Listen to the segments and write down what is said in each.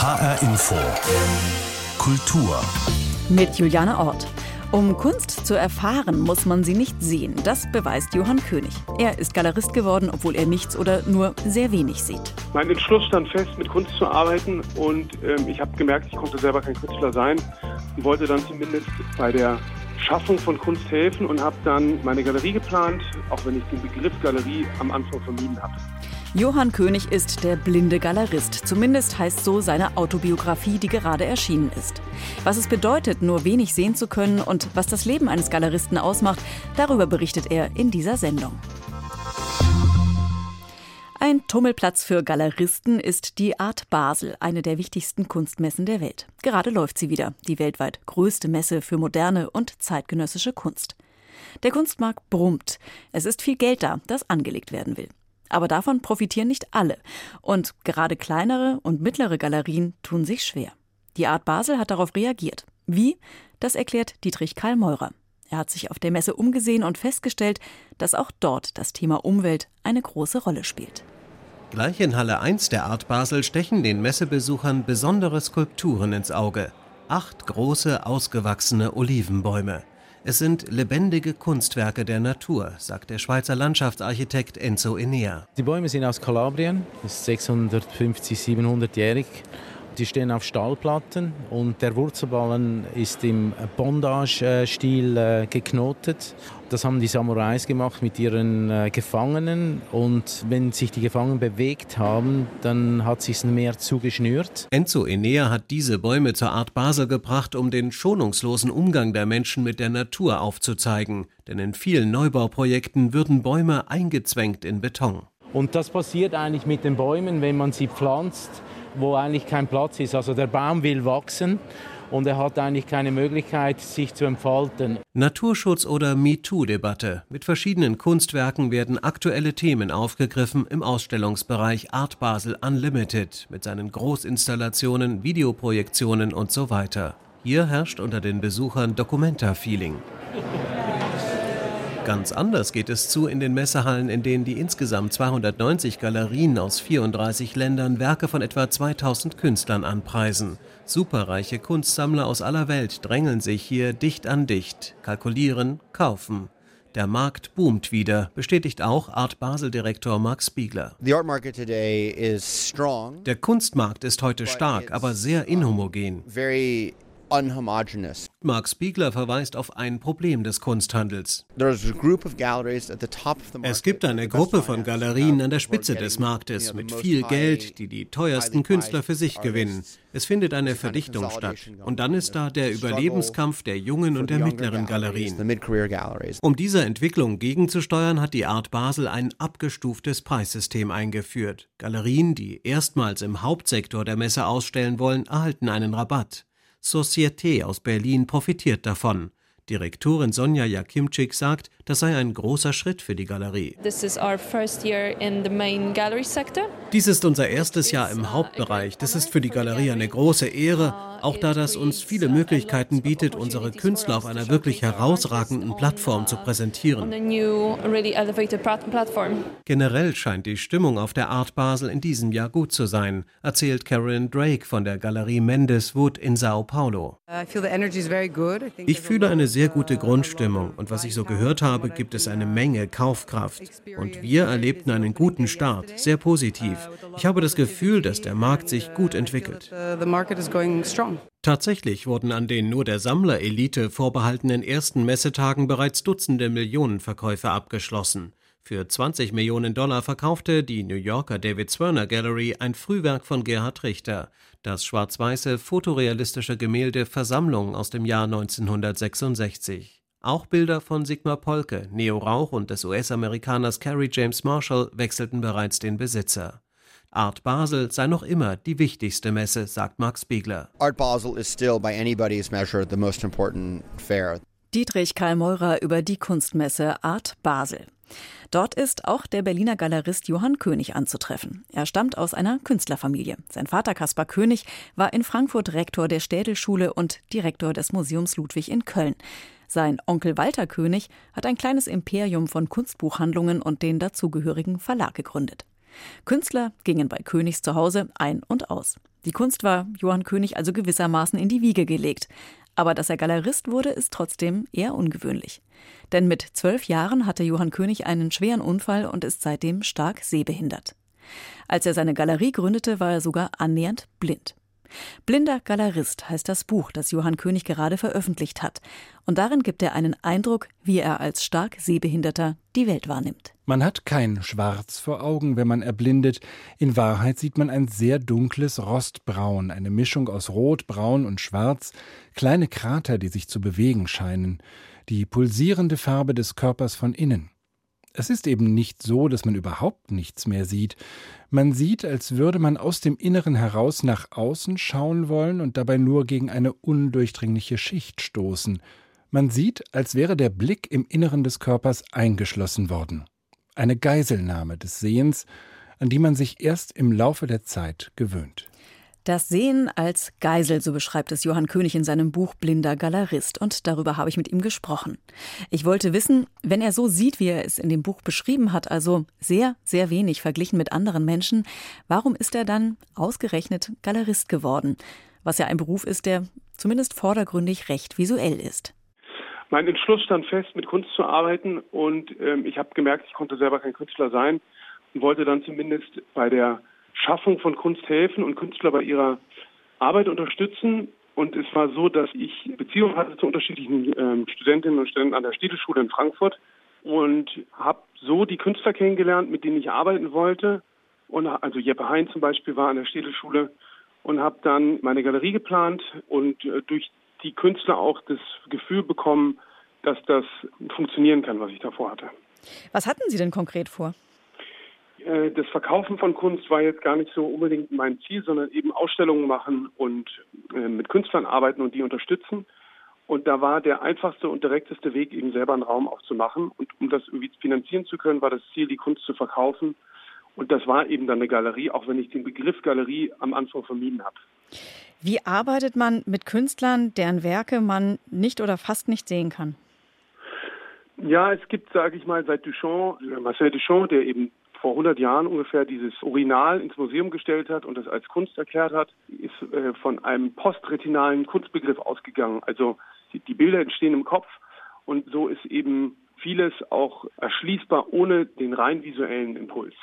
HR Info. Kultur. Mit Juliane Ort. Um Kunst zu erfahren, muss man sie nicht sehen. Das beweist Johann König. Er ist Galerist geworden, obwohl er nichts oder nur sehr wenig sieht. Mein Entschluss stand fest, mit Kunst zu arbeiten, und ich habe gemerkt, ich konnte selber kein Künstler sein und wollte dann zumindest bei der Schaffung von Kunst helfen und habe dann meine Galerie geplant, auch wenn ich den Begriff Galerie am Anfang vermieden habe. Johann König ist der blinde Galerist. Zumindest heißt so seine Autobiografie, die gerade erschienen ist. Was es bedeutet, nur wenig sehen zu können und was das Leben eines Galeristen ausmacht, darüber berichtet er in dieser Sendung. Ein Tummelplatz für Galeristen ist die Art Basel, eine der wichtigsten Kunstmessen der Welt. Gerade läuft sie wieder, die weltweit größte Messe für moderne und zeitgenössische Kunst. Der Kunstmarkt brummt. Es ist viel Geld da, das angelegt werden will. Aber davon profitieren nicht alle. Und gerade kleinere und mittlere Galerien tun sich schwer. Die Art Basel hat darauf reagiert. Wie? Das erklärt Dietrich Karl Meurer. Er hat sich auf der Messe umgesehen und festgestellt, dass auch dort das Thema Umwelt eine große Rolle spielt. Gleich in Halle 1 der Art Basel stechen den Messebesuchern besondere Skulpturen ins Auge. 8 große, ausgewachsene Olivenbäume. Es sind lebendige Kunstwerke der Natur, sagt der Schweizer Landschaftsarchitekt Enzo Enea. Die Bäume sind aus Kalabrien, das ist 650, 700-jährig. Die stehen auf Stahlplatten und der Wurzelballen ist im Bondage-Stil geknotet. Das haben die Samurais gemacht mit ihren Gefangenen, und wenn sich die Gefangenen bewegt haben, dann hat sich's mehr zugeschnürt. Enzo Enea hat diese Bäume zur Art Basel gebracht, um den schonungslosen Umgang der Menschen mit der Natur aufzuzeigen. Denn in vielen Neubauprojekten würden Bäume eingezwängt in Beton. Und das passiert eigentlich mit den Bäumen, wenn man sie pflanzt, wo eigentlich kein Platz ist. Also der Baum will wachsen und er hat eigentlich keine Möglichkeit, sich zu entfalten. Naturschutz oder MeToo-Debatte. Mit verschiedenen Kunstwerken werden aktuelle Themen aufgegriffen im Ausstellungsbereich Art Basel Unlimited mit seinen Großinstallationen, Videoprojektionen und so weiter. Hier herrscht unter den Besuchern Documenta-Feeling. Ganz anders geht es zu in den Messehallen, in denen die insgesamt 290 Galerien aus 34 Ländern Werke von etwa 2000 Künstlern anpreisen. Superreiche Kunstsammler aus aller Welt drängeln sich hier dicht an dicht, kalkulieren, kaufen. Der Markt boomt wieder, bestätigt auch Art Basel-Direktor Mark Spiegler. Der Kunstmarkt ist heute stark, aber sehr inhomogen. Mark Spiegler verweist auf ein Problem des Kunsthandels. Es gibt eine Gruppe von Galerien an der Spitze des Marktes mit viel Geld, die die teuersten Künstler für sich gewinnen. Es findet eine Verdichtung statt. Und dann ist da der Überlebenskampf der jungen und der mittleren Galerien. Um dieser Entwicklung gegenzusteuern, hat die Art Basel ein abgestuftes Preissystem eingeführt. Galerien, die erstmals im Hauptsektor der Messe ausstellen wollen, erhalten einen Rabatt. Société aus Berlin profitiert davon. Direktorin Sonja Jakimczyk sagt, das sei ein großer Schritt für die Galerie. Dies ist unser erstes Jahr im Hauptbereich. Das ist für die Galerie eine große Ehre, auch da das uns viele Möglichkeiten bietet, unsere Künstler auf einer wirklich herausragenden Plattform zu präsentieren. Generell scheint die Stimmung auf der Art Basel in diesem Jahr gut zu sein, erzählt Karen Drake von der Galerie Mendes Wood in Sao Paulo. Ich fühle eine sehr gute Grundstimmung, und was ich so gehört habe, gibt es eine Menge Kaufkraft. Und wir erlebten einen guten Start, sehr positiv. Ich habe das Gefühl, dass der Markt sich gut entwickelt. Tatsächlich wurden an den nur der Sammlerelite vorbehaltenen ersten Messetagen bereits Dutzende Millionenverkäufe abgeschlossen. Für $20 Millionen verkaufte die New Yorker David Zwirner Gallery ein Frühwerk von Gerhard Richter, das schwarz-weiße fotorealistische Gemälde Versammlung aus dem Jahr 1966. Auch Bilder von Sigmar Polke, Neo Rauch und des US-Amerikaners Kerry James Marshall wechselten bereits den Besitzer. Art Basel sei noch immer die wichtigste Messe, sagt Mark Spiegler. Art Basel is still by anybody's measure the most important fair. Dietrich Karl Meurer über die Kunstmesse Art Basel. Dort ist auch der Berliner Galerist Johann König anzutreffen. Er stammt aus einer Künstlerfamilie. Sein Vater Kaspar König war in Frankfurt Rektor der Städelschule und Direktor des Museums Ludwig in Köln. Sein Onkel Walter König hat ein kleines Imperium von Kunstbuchhandlungen und den dazugehörigen Verlag gegründet. Künstler gingen bei Königs zu Hause ein und aus. Die Kunst war Johann König also gewissermaßen in die Wiege gelegt. Aber dass er Galerist wurde, ist trotzdem eher ungewöhnlich. Denn mit 12 Jahren hatte Johann König einen schweren Unfall und ist seitdem stark sehbehindert. Als er seine Galerie gründete, war er sogar annähernd blind. Blinder Galerist heißt das Buch, das Johann König gerade veröffentlicht hat. Und darin gibt er einen Eindruck, wie er als stark Sehbehinderter die Welt wahrnimmt. Man hat kein Schwarz vor Augen, wenn man erblindet. In Wahrheit sieht man ein sehr dunkles Rostbraun, eine Mischung aus Rot, Braun und Schwarz, kleine Krater, die sich zu bewegen scheinen, die pulsierende Farbe des Körpers von innen. Es ist eben nicht so, dass man überhaupt nichts mehr sieht. Man sieht, als würde man aus dem Inneren heraus nach außen schauen wollen und dabei nur gegen eine undurchdringliche Schicht stoßen. Man sieht, als wäre der Blick im Inneren des Körpers eingeschlossen worden. Eine Geiselnahme des Sehens, an die man sich erst im Laufe der Zeit gewöhnt. Das Sehen als Geisel, so beschreibt es Johann König in seinem Buch Blinder Galerist. Und darüber habe ich mit ihm gesprochen. Ich wollte wissen, wenn er so sieht, wie er es in dem Buch beschrieben hat, also sehr, sehr wenig verglichen mit anderen Menschen, warum ist er dann ausgerechnet Galerist geworden? Was ja ein Beruf ist, der zumindest vordergründig recht visuell ist. Mein Entschluss stand fest, mit Kunst zu arbeiten. Und ich habe gemerkt, ich konnte selber kein Künstler sein und wollte dann zumindest bei der Schaffung von Kunst helfen und Künstler bei ihrer Arbeit unterstützen. Und es war so, dass ich Beziehungen hatte zu unterschiedlichen Studentinnen und Studenten an der Städelschule in Frankfurt und habe so die Künstler kennengelernt, mit denen ich arbeiten wollte. Und also Jeppe Hein zum Beispiel war an der Städelschule und habe dann meine Galerie geplant und durch die Künstler auch das Gefühl bekommen, dass das funktionieren kann, was ich davor hatte. Was hatten Sie denn konkret vor? Das Verkaufen von Kunst war jetzt gar nicht so unbedingt mein Ziel, sondern eben Ausstellungen machen und mit Künstlern arbeiten und die unterstützen. Und da war der einfachste und direkteste Weg, eben selber einen Raum aufzumachen. Und um das irgendwie finanzieren zu können, war das Ziel, die Kunst zu verkaufen. Und das war eben dann eine Galerie, auch wenn ich den Begriff Galerie am Anfang vermieden habe. Wie arbeitet man mit Künstlern, deren Werke man nicht oder fast nicht sehen kann? Ja, es gibt, sage ich mal, seit Duchamp, Marcel Duchamp, der eben vor 100 Jahren ungefähr dieses Urinal ins Museum gestellt hat und das als Kunst erklärt hat, ist von einem postretinalen Kunstbegriff ausgegangen. Also die Bilder entstehen im Kopf und so ist eben vieles auch erschließbar ohne den rein visuellen Impuls.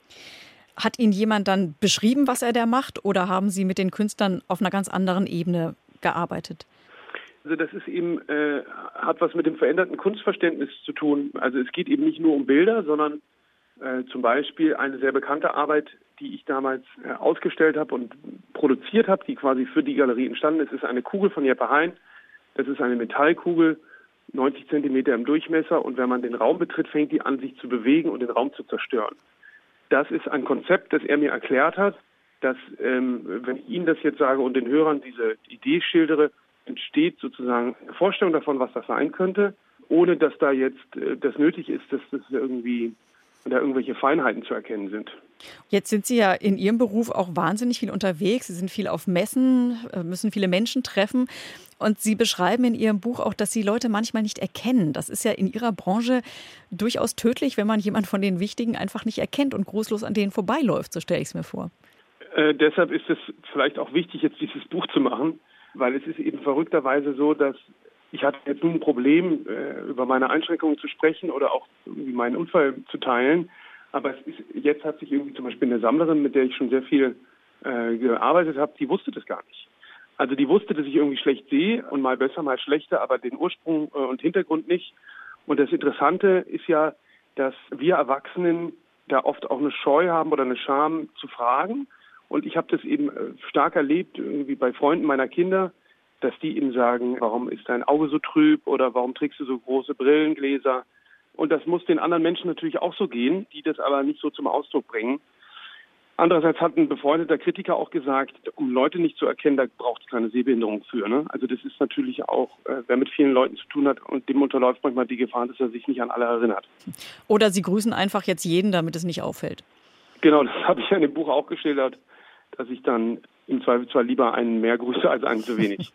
Hat Ihnen jemand dann beschrieben, was er da macht, oder haben Sie mit den Künstlern auf einer ganz anderen Ebene gearbeitet? Also das ist eben, hat was mit dem veränderten Kunstverständnis zu tun. Also es geht eben nicht nur um Bilder, sondern zum Beispiel eine sehr bekannte Arbeit, die ich damals ausgestellt habe und produziert habe, die quasi für die Galerie entstanden ist, ist eine Kugel von Jeppe Hein. Das ist eine Metallkugel, 90 Zentimeter im Durchmesser, und wenn man den Raum betritt, fängt die an, sich zu bewegen und den Raum zu zerstören. Das ist ein Konzept, das er mir erklärt hat, dass, wenn ich Ihnen das jetzt sage und den Hörern diese Idee schildere, entsteht sozusagen eine Vorstellung davon, was das sein könnte, ohne dass da jetzt das nötig ist, dass das irgendwie da irgendwelche Feinheiten zu erkennen sind. Jetzt sind Sie ja in Ihrem Beruf auch wahnsinnig viel unterwegs. Sie sind viel auf Messen, müssen viele Menschen treffen. Und Sie beschreiben in Ihrem Buch auch, dass Sie Leute manchmal nicht erkennen. Das ist ja in Ihrer Branche durchaus tödlich, wenn man jemanden von den Wichtigen einfach nicht erkennt und großlos an denen vorbeiläuft, so stelle ich es mir vor. Deshalb ist es vielleicht auch wichtig, jetzt dieses Buch zu machen, weil es ist eben verrückterweise so, dass ich hatte jetzt nun ein Problem, über meine Einschränkungen zu sprechen oder auch irgendwie meinen Unfall zu teilen. Aber jetzt hat sich irgendwie zum Beispiel eine Sammlerin, mit der ich schon sehr viel gearbeitet habe, die wusste das gar nicht. Also die wusste, dass ich irgendwie schlecht sehe und mal besser, mal schlechter, aber den Ursprung und Hintergrund nicht. Und das Interessante ist ja, dass wir Erwachsenen da oft auch eine Scheu haben oder eine Scham zu fragen. Und ich habe das eben stark erlebt, irgendwie bei Freunden meiner Kinder, dass die ihnen sagen, warum ist dein Auge so trüb oder warum trägst du so große Brillengläser? Und das muss den anderen Menschen natürlich auch so gehen, die das aber nicht so zum Ausdruck bringen. Andererseits hat ein befreundeter Kritiker auch gesagt, um Leute nicht zu erkennen, da braucht es keine Sehbehinderung für. Ne? Also das ist natürlich auch, wer mit vielen Leuten zu tun hat und dem unterläuft manchmal die Gefahr, dass er sich nicht an alle erinnert. Oder Sie grüßen einfach jetzt jeden, damit es nicht auffällt. Genau, das habe ich ja in dem Buch auch geschildert, dass ich dann im Zweifelsfall lieber einen mehr grüße als einen zu wenig.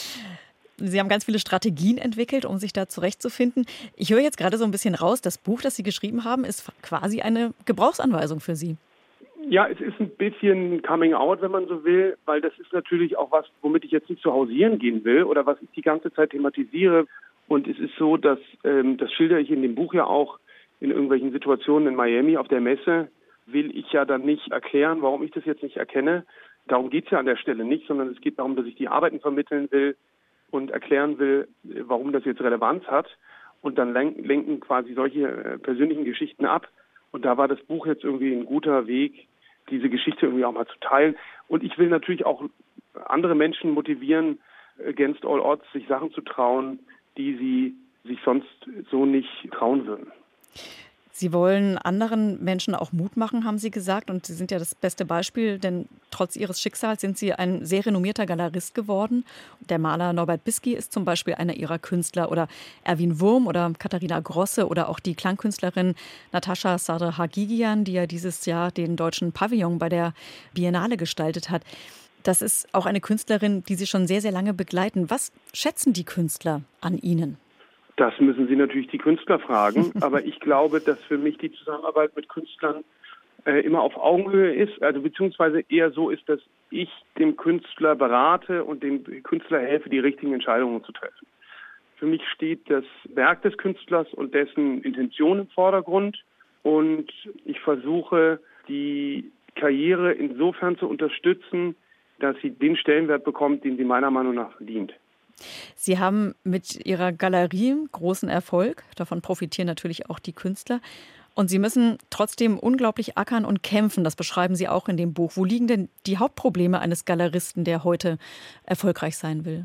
Sie haben ganz viele Strategien entwickelt, um sich da zurechtzufinden. Ich höre jetzt gerade so ein bisschen raus, das Buch, das Sie geschrieben haben, ist quasi eine Gebrauchsanweisung für Sie. Ja, es ist ein bisschen Coming Out, wenn man so will, weil das ist natürlich auch was, womit ich jetzt nicht zu hausieren gehen will oder was ich die ganze Zeit thematisiere. Und es ist so, dass, das schildere ich in dem Buch ja auch, in irgendwelchen Situationen in Miami auf der Messe, will ich ja dann nicht erklären, warum ich das jetzt nicht erkenne. Darum geht es ja an der Stelle nicht, sondern es geht darum, dass ich die Arbeiten vermitteln will und erklären will, warum das jetzt Relevanz hat. Und dann lenken quasi solche persönlichen Geschichten ab. Und da war das Buch jetzt irgendwie ein guter Weg, diese Geschichte irgendwie auch mal zu teilen. Und ich will natürlich auch andere Menschen motivieren, against all odds, sich Sachen zu trauen, die sie sich sonst so nicht trauen würden. Sie wollen anderen Menschen auch Mut machen, haben Sie gesagt. Und Sie sind ja das beste Beispiel, denn trotz Ihres Schicksals sind Sie ein sehr renommierter Galerist geworden. Der Maler Norbert Bisky ist zum Beispiel einer Ihrer Künstler oder Erwin Wurm oder Katharina Grosse oder auch die Klangkünstlerin Natascha Sadr-Hagigian, die ja dieses Jahr den deutschen Pavillon bei der Biennale gestaltet hat. Das ist auch eine Künstlerin, die Sie schon sehr, sehr lange begleiten. Was schätzen die Künstler an Ihnen? Das müssen Sie natürlich die Künstler fragen. Aber ich glaube, dass für mich die Zusammenarbeit mit Künstlern immer auf Augenhöhe ist. Also beziehungsweise eher so ist, dass ich dem Künstler berate und dem Künstler helfe, die richtigen Entscheidungen zu treffen. Für mich steht das Werk des Künstlers und dessen Intention im Vordergrund. Und ich versuche, die Karriere insofern zu unterstützen, dass sie den Stellenwert bekommt, den sie meiner Meinung nach verdient. Sie haben mit Ihrer Galerie großen Erfolg. Davon profitieren natürlich auch die Künstler. Und Sie müssen trotzdem unglaublich ackern und kämpfen. Das beschreiben Sie auch in dem Buch. Wo liegen denn die Hauptprobleme eines Galeristen, der heute erfolgreich sein will?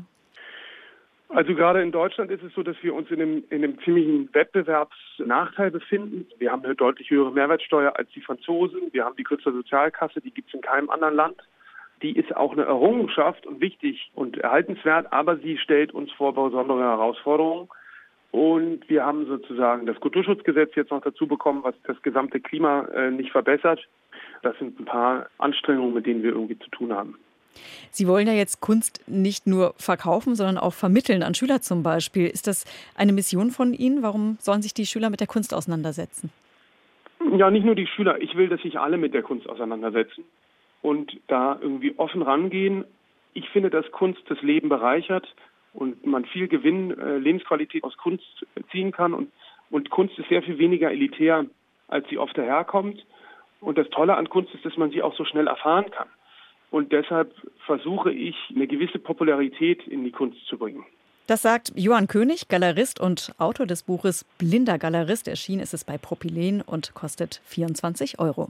Also gerade in Deutschland ist es so, dass wir uns in einem ziemlichen Wettbewerbsnachteil befinden. Wir haben eine deutlich höhere Mehrwertsteuer als die Franzosen. Wir haben die Künstlersozialkasse, die gibt es in keinem anderen Land. Die ist auch eine Errungenschaft und wichtig und erhaltenswert, aber sie stellt uns vor besondere Herausforderungen. Und wir haben sozusagen das Kulturschutzgesetz jetzt noch dazu bekommen, was das gesamte Klima nicht verbessert. Das sind ein paar Anstrengungen, mit denen wir irgendwie zu tun haben. Sie wollen ja jetzt Kunst nicht nur verkaufen, sondern auch vermitteln an Schüler zum Beispiel. Ist das eine Mission von Ihnen? Warum sollen sich die Schüler mit der Kunst auseinandersetzen? Ja, nicht nur die Schüler. Ich will, dass sich alle mit der Kunst auseinandersetzen und da irgendwie offen rangehen. Ich finde, dass Kunst das Leben bereichert und man viel Gewinn, Lebensqualität aus Kunst ziehen kann. Und Kunst ist sehr viel weniger elitär, als sie oft daherkommt. Und das Tolle an Kunst ist, dass man sie auch so schnell erfahren kann. Und deshalb versuche ich, eine gewisse Popularität in die Kunst zu bringen. Das sagt Johann König, Galerist und Autor des Buches Blinder Galerist. Erschienen ist es bei Propylen und kostet 24 €.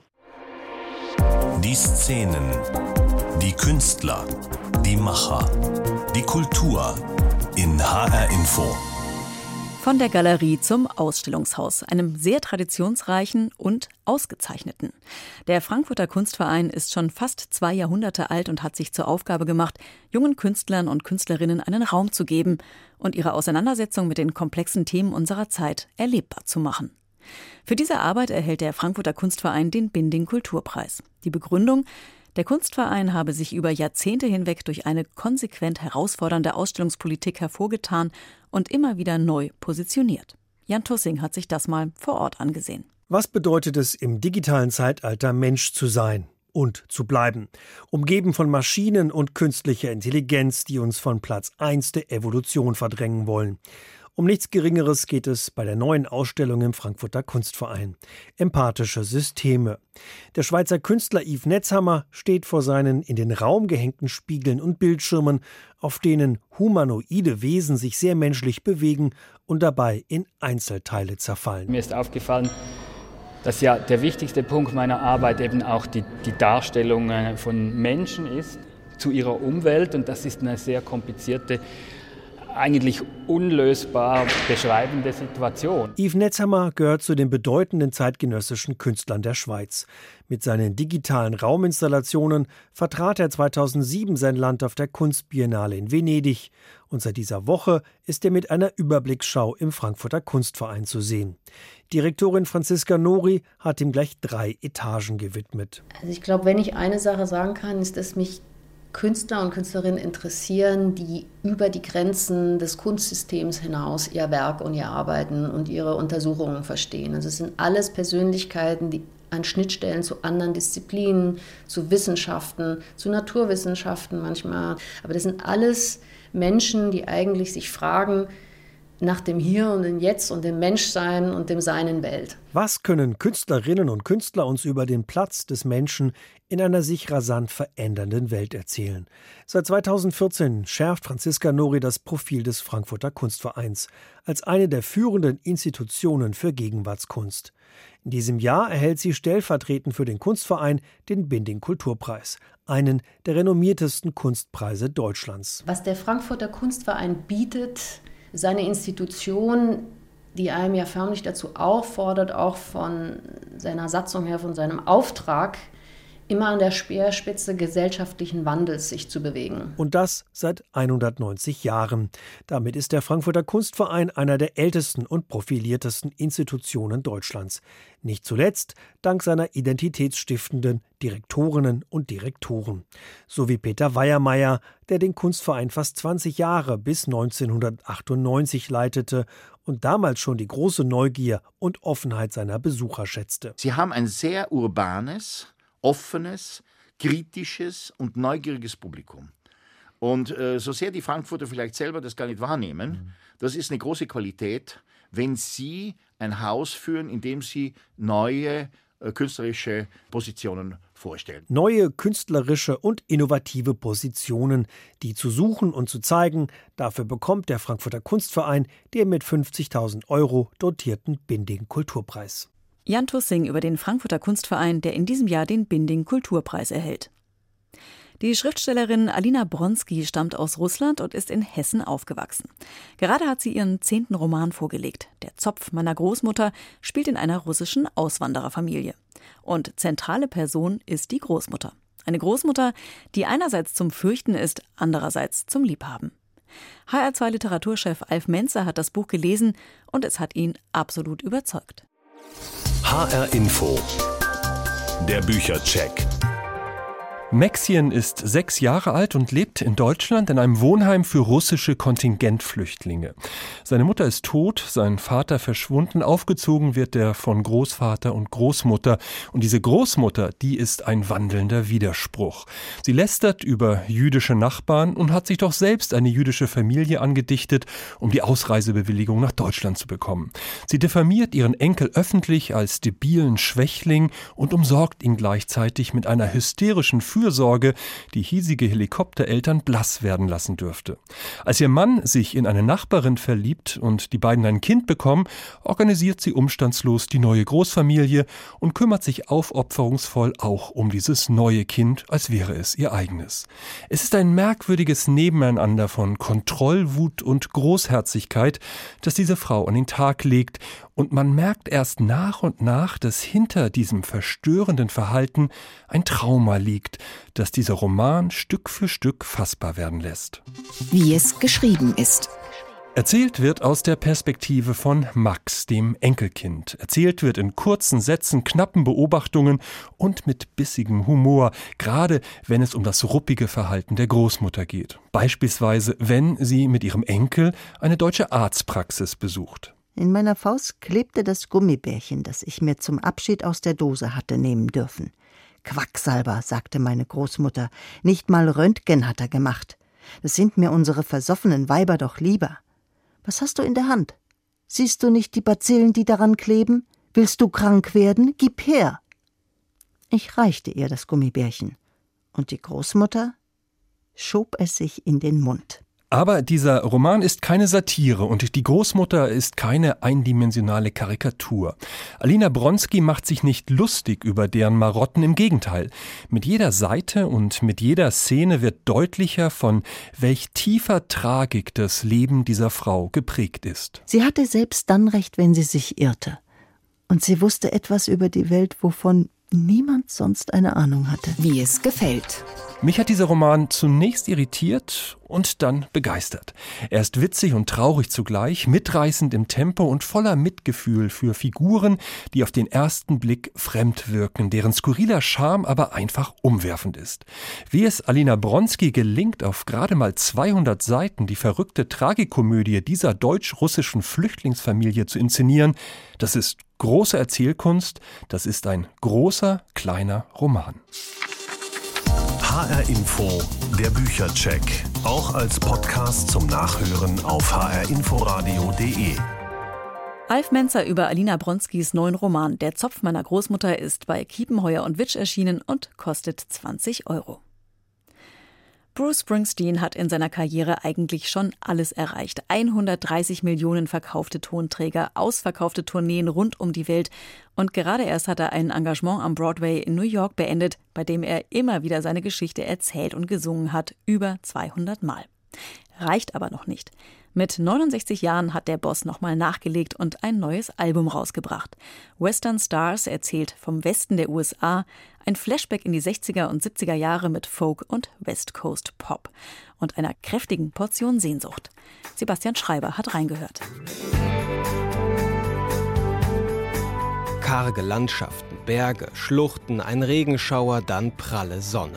Die Szenen, die Künstler, die Macher, die Kultur in HR Info. Von der Galerie zum Ausstellungshaus, einem sehr traditionsreichen und ausgezeichneten. Der Frankfurter Kunstverein ist schon fast 2 Jahrhunderte alt und hat sich zur Aufgabe gemacht, jungen Künstlern und Künstlerinnen einen Raum zu geben und ihre Auseinandersetzung mit den komplexen Themen unserer Zeit erlebbar zu machen. Für diese Arbeit erhält der Frankfurter Kunstverein den Binding-Kulturpreis. Die Begründung: Der Kunstverein habe sich über Jahrzehnte hinweg durch eine konsequent herausfordernde Ausstellungspolitik hervorgetan und immer wieder neu positioniert. Jan Tussing hat sich das mal vor Ort angesehen. Was bedeutet es, im digitalen Zeitalter Mensch zu sein und zu bleiben? Umgeben von Maschinen und künstlicher Intelligenz, die uns von Platz 1 der Evolution verdrängen wollen. Um nichts Geringeres geht es bei der neuen Ausstellung im Frankfurter Kunstverein. Empathische Systeme. Der Schweizer Künstler Yves Netzhammer steht vor seinen in den Raum gehängten Spiegeln und Bildschirmen, auf denen humanoide Wesen sich sehr menschlich bewegen und dabei in Einzelteile zerfallen. Mir ist aufgefallen, dass ja der wichtigste Punkt meiner Arbeit eben auch die Darstellung von Menschen ist zu ihrer Umwelt, und das ist eine sehr komplizierte, eigentlich unlösbar beschreibende Situation. Yves Netzhammer gehört zu den bedeutenden zeitgenössischen Künstlern der Schweiz. Mit seinen digitalen Rauminstallationen vertrat er 2007 sein Land auf der Kunstbiennale in Venedig. Und seit dieser Woche ist er mit einer Überblicksschau im Frankfurter Kunstverein zu sehen. Direktorin Franziska Nori hat ihm gleich 3 Etagen gewidmet. Also ich glaube, wenn ich eine Sache sagen kann, ist, dass mich Künstler und Künstlerinnen interessieren, die über die Grenzen des Kunstsystems hinaus ihr Werk und ihr Arbeiten und ihre Untersuchungen verstehen. Also es sind alles Persönlichkeiten, die an Schnittstellen zu anderen Disziplinen, zu Wissenschaften, zu Naturwissenschaften manchmal. Aber das sind alles Menschen, die eigentlich sich fragen nach dem Hier und dem Jetzt und dem Menschsein und dem Sein in Welt. Was können Künstlerinnen und Künstler uns über den Platz des Menschen in einer sich rasant verändernden Welt erzählen? Seit 2014 schärft Franziska Nori das Profil des Frankfurter Kunstvereins als eine der führenden Institutionen für Gegenwartskunst. In diesem Jahr erhält sie stellvertretend für den Kunstverein den Binding-Kulturpreis, einen der renommiertesten Kunstpreise Deutschlands. Was der Frankfurter Kunstverein bietet, seine Institution, die einem ja förmlich dazu auffordert, auch von seiner Satzung her, von seinem Auftrag, immer an der Speerspitze gesellschaftlichen Wandels sich zu bewegen. Und das seit 190 Jahren. Damit ist der Frankfurter Kunstverein einer der ältesten und profiliertesten Institutionen Deutschlands. Nicht zuletzt dank seiner identitätsstiftenden Direktorinnen und Direktoren. So wie Peter Weiermeier, der den Kunstverein fast 20 Jahre bis 1998 leitete und damals schon die große Neugier und Offenheit seiner Besucher schätzte. Sie haben ein sehr urbanes, offenes, kritisches und neugieriges Publikum. Und so sehr die Frankfurter vielleicht selber das gar nicht wahrnehmen, das ist eine große Qualität, wenn sie ein Haus führen, in dem sie neue künstlerische Positionen vorstellen. Neue künstlerische und innovative Positionen, die zu suchen und zu zeigen, dafür bekommt der Frankfurter Kunstverein den mit 50.000 € dotierten Binding-Kulturpreis. Jan Tussing über den Frankfurter Kunstverein, der in diesem Jahr den Binding-Kulturpreis erhält. Die Schriftstellerin Alina Bronski stammt aus Russland und ist in Hessen aufgewachsen. Gerade hat sie ihren 10. Roman vorgelegt. Der Zopf meiner Großmutter spielt in einer russischen Auswandererfamilie. Und zentrale Person ist die Großmutter. Eine Großmutter, die einerseits zum Fürchten ist, andererseits zum Liebhaben. HR2 Literaturchef Alf Menzer hat das Buch gelesen und es hat ihn absolut überzeugt. HR Info. Der Büchercheck. Maxien ist 6 Jahre alt und lebt in Deutschland in einem Wohnheim für russische Kontingentflüchtlinge. Seine Mutter ist tot, sein Vater verschwunden, aufgezogen wird er von Großvater und Großmutter. Und diese Großmutter, die ist ein wandelnder Widerspruch. Sie lästert über jüdische Nachbarn und hat sich doch selbst eine jüdische Familie angedichtet, um die Ausreisebewilligung nach Deutschland zu bekommen. Sie diffamiert ihren Enkel öffentlich als debilen Schwächling und umsorgt ihn gleichzeitig mit einer hysterischen Fürsorge, die hiesige Helikoptereltern blass werden lassen dürfte. Als ihr Mann sich in eine Nachbarin verliebt und die beiden ein Kind bekommen, organisiert sie umstandslos die neue Großfamilie und kümmert sich aufopferungsvoll auch um dieses neue Kind, als wäre es ihr eigenes. Es ist ein merkwürdiges Nebeneinander von Kontrollwut und Großherzigkeit, das diese Frau an den Tag legt, und man merkt erst nach und nach, dass hinter diesem verstörenden Verhalten ein Trauma liegt, das dieser Roman Stück für Stück fassbar werden lässt. Wie es geschrieben ist. Erzählt wird aus der Perspektive von Max, dem Enkelkind. Erzählt wird in kurzen Sätzen, knappen Beobachtungen und mit bissigem Humor, gerade wenn es um das ruppige Verhalten der Großmutter geht. Beispielsweise, wenn sie mit ihrem Enkel eine deutsche Arztpraxis besucht. In meiner Faust klebte das Gummibärchen, das ich mir zum Abschied aus der Dose hatte nehmen dürfen. Quacksalber, sagte meine Großmutter, nicht mal Röntgen hat er gemacht. Das sind mir unsere versoffenen Weiber doch lieber. Was hast du in der Hand? Siehst du nicht die Bazillen, die daran kleben? Willst du krank werden? Gib her! Ich reichte ihr das Gummibärchen. Und die Großmutter schob es sich in den Mund. Aber dieser Roman ist keine Satire und die Großmutter ist keine eindimensionale Karikatur. Alina Bronski macht sich nicht lustig über deren Marotten, im Gegenteil. Mit jeder Seite und mit jeder Szene wird deutlicher, von welch tiefer Tragik das Leben dieser Frau geprägt ist. Sie hatte selbst dann recht, wenn sie sich irrte. Und sie wusste etwas über die Welt, wovon niemand sonst eine Ahnung hatte. Wie es gefällt. Mich hat dieser Roman zunächst irritiert und dann begeistert. Er ist witzig und traurig zugleich, mitreißend im Tempo und voller Mitgefühl für Figuren, die auf den ersten Blick fremd wirken, deren skurriler Charme aber einfach umwerfend ist. Wie es Alina Bronski gelingt, auf gerade mal 200 Seiten die verrückte Tragikomödie dieser deutsch-russischen Flüchtlingsfamilie zu inszenieren, das ist große Erzählkunst, das ist ein großer, kleiner Roman. HR Info, der Büchercheck. Auch als Podcast zum Nachhören auf hrinforadio.de. Alf Menzer über Alina Bronskis neuen Roman Der Zopf meiner Großmutter ist bei Kiepenheuer & Witsch erschienen und kostet 20 €. Bruce Springsteen hat in seiner Karriere eigentlich schon alles erreicht. 130 Millionen verkaufte Tonträger, ausverkaufte Tourneen rund um die Welt. Und gerade erst hat er ein Engagement am Broadway in New York beendet, bei dem er immer wieder seine Geschichte erzählt und gesungen hat, über 200 Mal. Reicht aber noch nicht. Mit 69 Jahren hat der Boss nochmal nachgelegt und ein neues Album rausgebracht. Western Stars erzählt vom Westen der USA, ein Flashback in die 60er und 70er Jahre mit Folk und West Coast Pop und einer kräftigen Portion Sehnsucht. Sebastian Schreiber hat reingehört. Karge Landschaften, Berge, Schluchten, ein Regenschauer, dann pralle Sonne.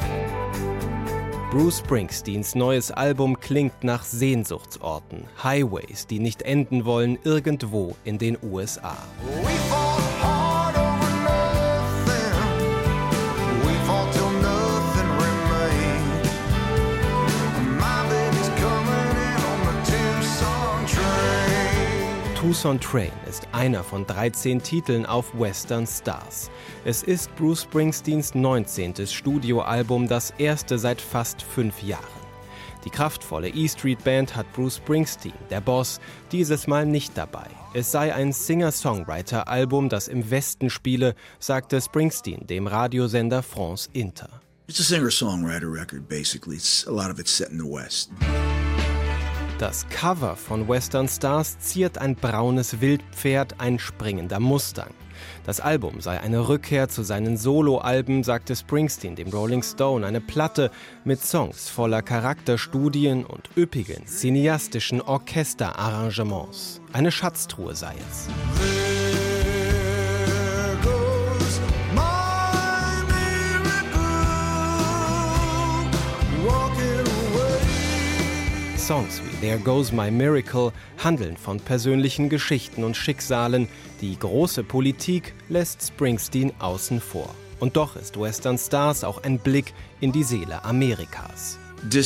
Bruce Springsteens neues Album klingt nach Sehnsuchtsorten, Highways, die nicht enden wollen, irgendwo in den USA. Tucson Train ist einer von 13 Titeln auf Western Stars. Es ist Bruce Springsteens 19. Studioalbum, das erste seit fast 5 Jahren. Die kraftvolle E-Street Band hat Bruce Springsteen, der Boss, dieses Mal nicht dabei. Es sei ein Singer-Songwriter-Album, das im Westen spiele, sagte Springsteen dem Radiosender France Inter. It's a singer-songwriter record, basically. A lot of it's set in the West. Das Cover von Western Stars ziert ein braunes Wildpferd, ein springender Mustang. Das Album sei eine Rückkehr zu seinen Soloalben, sagte Springsteen dem Rolling Stone, eine Platte mit Songs voller Charakterstudien und üppigen, cineastischen Orchesterarrangements. Eine Schatztruhe sei es. Songs wie There Goes My Miracle handeln von persönlichen Geschichten und Schicksalen. Die große Politik lässt Springsteen außen vor. Und doch ist Western Stars auch ein Blick in die Seele Amerikas.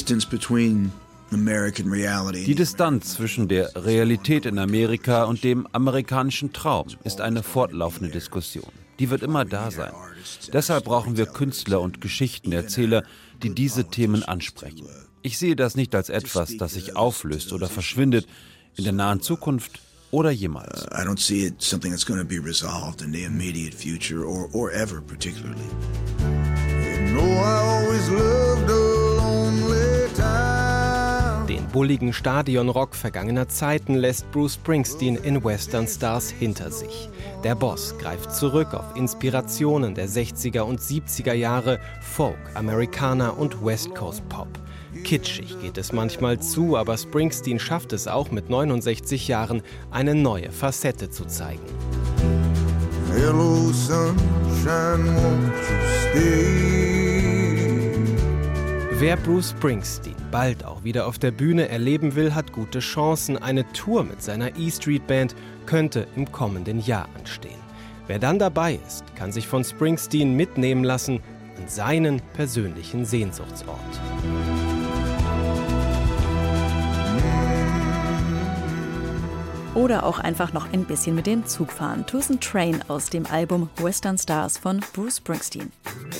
Die Distanz zwischen der Realität in Amerika und dem amerikanischen Traum ist eine fortlaufende Diskussion. Die wird immer da sein. Deshalb brauchen wir Künstler und Geschichtenerzähler, die diese Themen ansprechen. Ich sehe das nicht als etwas, das sich auflöst oder verschwindet in der nahen Zukunft oder jemals. I don't see it something that's going to be resolved in the immediate future or ever particularly. You know I always loved a lonely time. Den bulligen Stadionrock vergangener Zeiten lässt Bruce Springsteen in Western Stars hinter sich. Der Boss greift zurück auf Inspirationen der 60er und 70er Jahre, Folk, Amerikaner und West Coast Pop. Kitschig geht es manchmal zu, aber Springsteen schafft es auch mit 69 Jahren, eine neue Facette zu zeigen. Hello, sunshine, won't you stay? Wer Bruce Springsteen bald auch wieder auf der Bühne erleben will, hat gute Chancen. Eine Tour mit seiner E-Street Band könnte im kommenden Jahr anstehen. Wer dann dabei ist, kann sich von Springsteen mitnehmen lassen an seinen persönlichen Sehnsuchtsort. Oder auch einfach noch ein bisschen mit dem Zug fahren. Tucson Train aus dem Album Western Stars von Bruce Springsteen.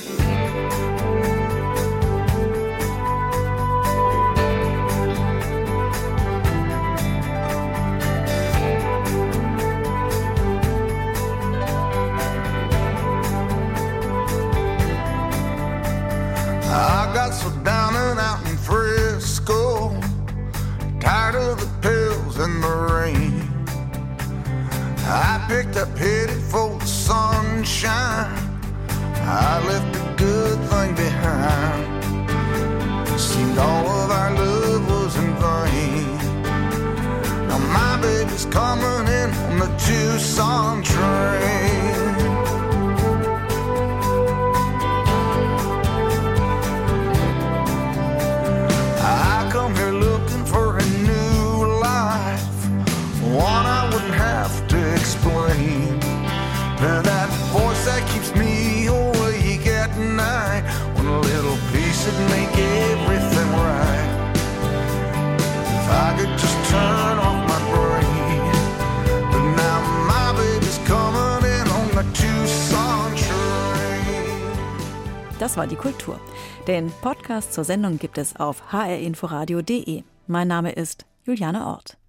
I got so down and out in Frisco, tired of the pills and the rain. I picked up headed for the sunshine. I left a good thing behind. Seemed all of our love was in vain. Now my baby's coming in on the Tucson train. I come here looking for a new life, one I wouldn't have to explain. Das war die Kultur. Den Podcast zur Sendung gibt es auf hrinforadio.de. Mein Name ist Juliane Ort.